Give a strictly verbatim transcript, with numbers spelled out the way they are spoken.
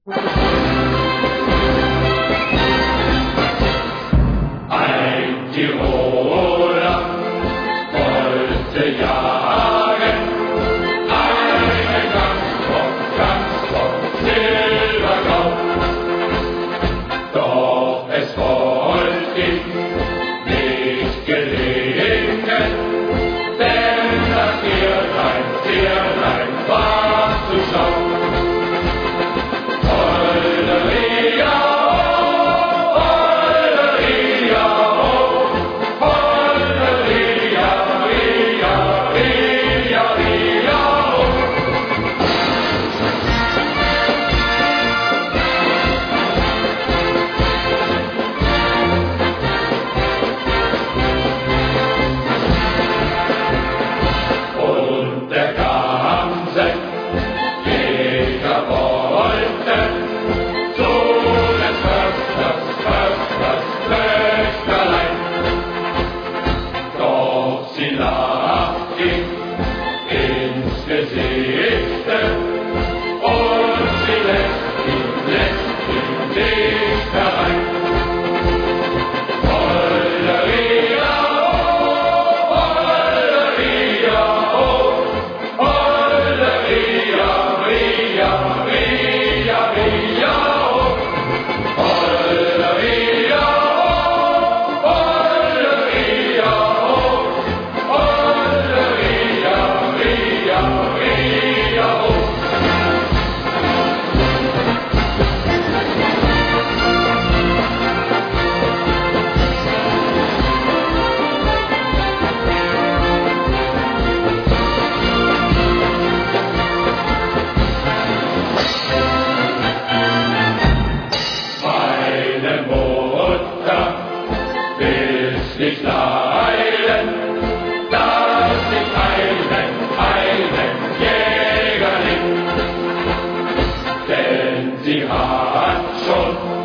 Ein Tiroler wollte jagen, einen Gangbock, Gangbock, silbergrau. Doch es wollte ihm nicht gelingen, denn das Tierlein, Tierlein war zu schlau. Sie lacht ihm ins Gesicht und sie lässt ihn, lässt ihn nicht herein. Holleria, oh, Holleria, oh, Holleria, Ria, Ria, Ria, oh, Holleria, oh, Holleria, oh. Meine Mutter will's nicht leiden, dass ich einen, einen Jäger lieb, denn sie hat schon